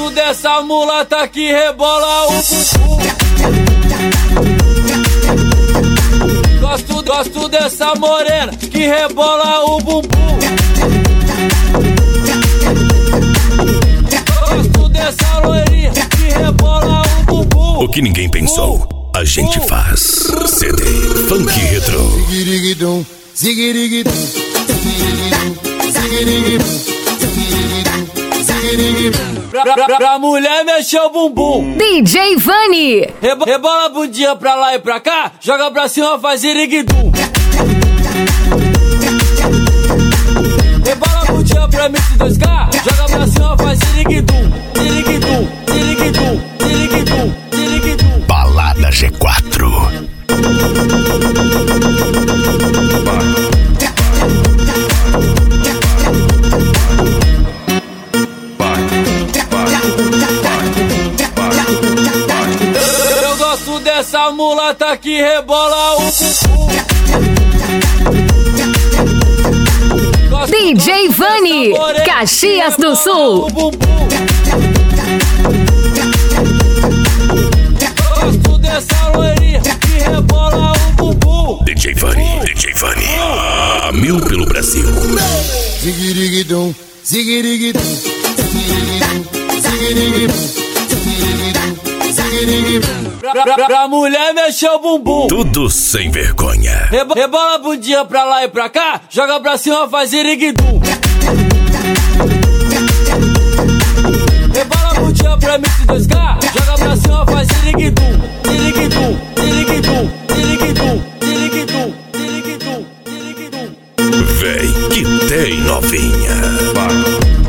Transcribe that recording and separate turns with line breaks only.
gosto dessa mulata que rebola o bumbum. Gosto dessa morena que rebola o bumbum. Gosto dessa loirinha que rebola o bumbum.
O que ninguém pensou, a gente faz. CD Funk Retro.
Ziguiriguidum, ziguiriguidum, ziguiriguidum, ziguiriguidum.
Pra mulher mexer o bumbum.
DJ Vani.
Rebola a bundinha pra lá e pra cá, joga pra cima, faz ziriguidum. Rebola a bundinha pra MC2K, joga pra cima, faz ziriguidum. Ziriguidum, ziriguidum, ziriguidum, ziriguidum.
Balada G4.
Eu gosto dessa mulata que rebola o bumbum.
DJ Vani, Caxias do Sul.
Gosto dessa loirinha que rebola o bumbum.
DJ Vani. A mil pelo Brasil.
Ziguiriguidum, ziguiriguidum, ziguiriguidum, ziguiriguidum.
Pra mulher mexer o bumbum.
Tudo sem vergonha.
Rebola a bundinha pra lá e pra cá, joga pra cima, faz ziriguidum. Rebola a bundinha pra MC2K, joga pra cima, faz ziriguidum. Ziriguidum, ziriguidum, ziriguidum, ziriguidum, ziriguidum, ziriguidum.
Vem que tem novinha.